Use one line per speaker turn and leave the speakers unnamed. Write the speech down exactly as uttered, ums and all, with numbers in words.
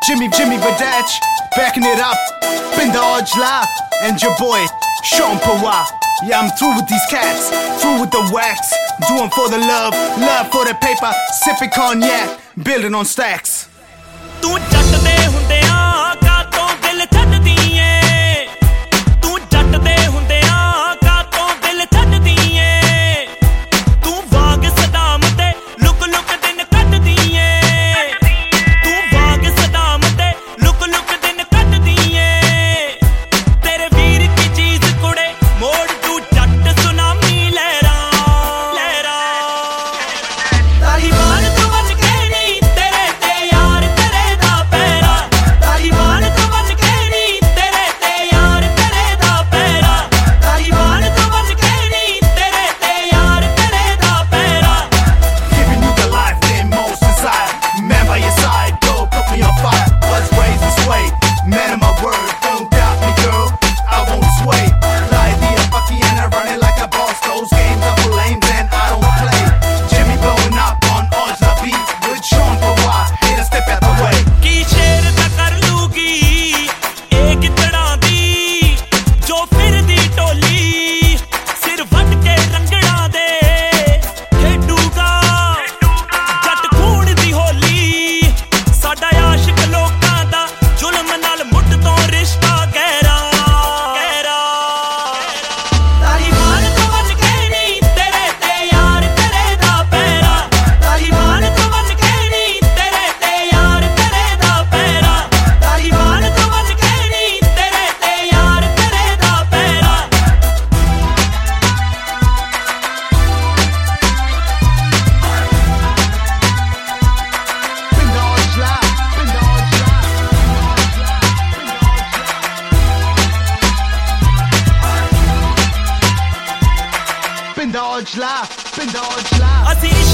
Jimmy, Jimmy Badach, backing it up. Binda Ojla, and your boy, Sean Pawa. Yeah, I'm through with these cats, through with the wax. Doing for the love, love for the paper. Sipping cognac, building on stacks.
ਤੂੰ ਜੱਟ ਦੇ ਹੁੰਦਿਆਂ ਕਾਤੋਂ ਦਿਲ ਛੱਡਦੀ ਏ ਤੂੰ ਜੱਟ ਦੇ ਹੁੰਦਿਆਂ ਕਾਤੋਂ ਦਿਲ ਛੱਡਦੀ ਏ ਤੂੰ ਵਾਂਗ ਸਦਾਮ ਤੇ ਲੁਕ ਲੁਕ ਦਿਨ ਕੱਢਦੀ ਏ ਤੂੰ ਵਾਂਗ ਸਦਾਮ ਤੇ ਲੁਕ ਲੁਕ ਦਿਨ ਕੱਢਦੀ ਏ ਤੇਰੇ ਵੀਰ ਕੀ ਚੀਜ਼ ਕੁੜੇ ਮੋੜ ਤੂੰ ਜੱਟ ਸੁਨਾਮੀ ਲਹਿਰਾਂ ਲਹਿਰਾਂ ਤਾਲੀਬਾਨ ਤੋਂ ਬਚ ਕੇ ਨਹੀਂ ਤੇਰੇ ਤੇ ਯਾਰ ਤੇਰੇ ਦਾ ਪੈਰਾ ਤਾਲੀਬਾਨ ਤੋਂ ਬਚ ਕੇ ਨਹੀਂ ਤੇਰੇ ਤੇ ਯਾਰ ਤੇਰੇ ਦਾ ਪੈਰਾ ਤਾਲੀਬਾਨ ਤੋਂ ਬਚ ਕੇ ਨਹੀਂ ਤੇਰੇ ਤੇ ਯਾਰ ਤੇਰੇ ਦਾ ਪੈਰਾ
Giving you the life that most desire. Man by your side, go put me on fire. Let's raise and sway. Man of my word, don't doubt me, girl. I won't sway. Lie the fucky and I run it like a boss. Those games are for lames and I don't play. Jimmy blowing up on Ojla beat with Sean Pawa. Hit a step out the way.
ਕੀ ਸ਼ੇਰ ਤਾਂ ਕਰ ਲੂਗੀ ਇਹ ਗਿੱਦੜਾਂ ਦੀ ਜੋ ਫਿਰਦੀ ਟੋਲੀ ਸਿਰ ਵੱਢ ਕੇ ਰੰਗੜਾਂ ਦੇ ਖੇਡੂਗਾ ਜੱਟ ਖੂਨ ਦੀ ਹੋਲੀ ਸਾਡਾ ਆਸ਼ਿਕ ਲੋਕਾਂ ਦਾ ਜ਼ੁਲਮ ਨਾਲ ਮੁੱਢ ਤੋਂ ਰਿਸ਼ਤਾ ਗਹਿਰਾ ਗਹਿਰਾ ਤਾਲੀਬਾਨ ਤੋਂ ਬਚ ਕੇ ਨਹੀਂ ਤੇਰੇ ਤੇ ਯਾਰ ਤੇਰੇ ਦਾ ਪੈਰਾ ਤਾਲੀਬਾਨ ਤੋਂ ਬਚ ਕੇ ਨਹੀਂ ਤੇਰੇ ਤੇ ਯਾਰ ਤੇਰੇ ਦਾ ਪੈਰਾ ਤਾਲੀਬਾਨ ਤੋਂ ਬਚ ਕੇ ਨਹੀਂ ਤੇਰੇ ਤੇ ਯਾਰ ਤੇਰੇ ਦਾ ਪੈਰਾ
Binda Ojla, Binda Ojla. Binda Ojla, Binda Ojla.
ਅਸੀਂ